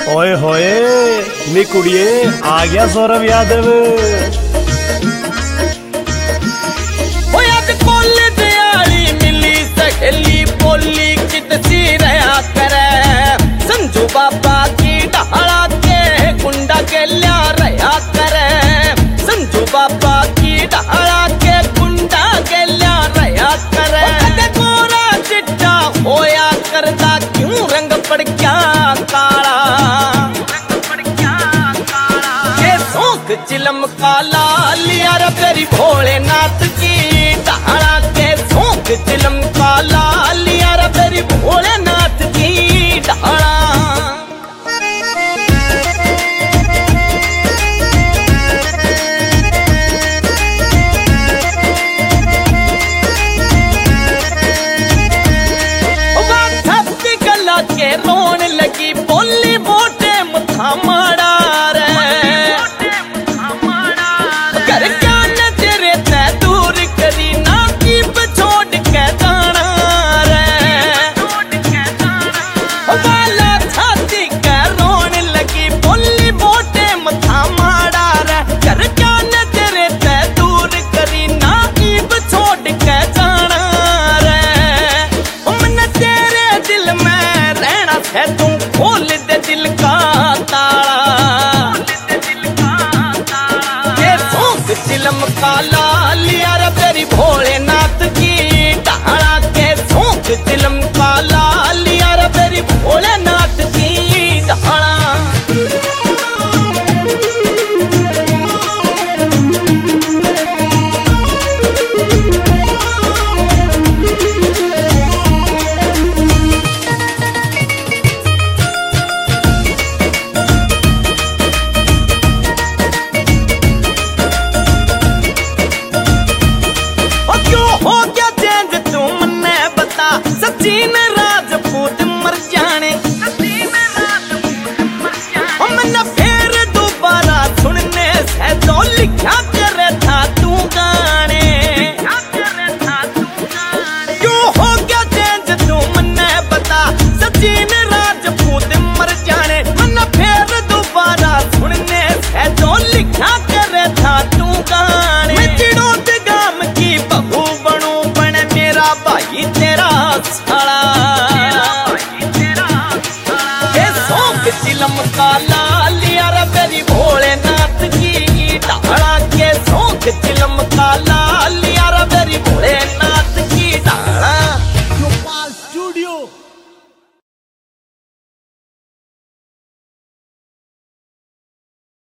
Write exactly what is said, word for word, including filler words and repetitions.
ओए होए नी कुड़िए आ गया सौरभ यादव। मिली सहेली बोली कितसी रहा करे संजू बाबा की ढाला के गुंडा के लिया रहा करे संजू बाबा की ढाला के गुंडा के लिया रहा करे गोरा चिट्टा होया करदा क्यों रंग पड़ क्या काला ये सोख चिलम काला लिया रे तेरी भोलेनाथ की ढाला के सोख चिलम काला लिया रे तेरी भोलेनाथ की ढाला। गला के रोन लगी बोली बोटे मुथा माड़ा रे घर क्या नजरे ते दूर करी ना की छोड़ के जाना रे वाला छाती के रोन लगी बोली बोटे मुथा माड़ा रे घर क्या नजरे ते दूर करी ना की छोड़ के जाना रे मन तेरे दिल में रहना है तू खोल दे दिल का ताला ये सोख चिलम काला लिया रे तेरी भोलेनाथ की ढाला के सोख चिलम काला लिया रे तेरी भोलेनाथ की ढाला। सचिन राजपूत मर जाने हमने फिर दोबारा सुनने से तो लिखा करे था तू गाने क्यों हो गया चेंज तू मन्ने बता सचिन राजपूत मर जाने हमने फिर दोबारा सुनने से तो लिखा करे था तू गाने मैं चिड़ो ते गाम की बहू बनू बन मेरा भाई तेरा साला ये सोख चिलम काला लिया रे तेरी भोलेनाथ की ढाला के सोख चिलम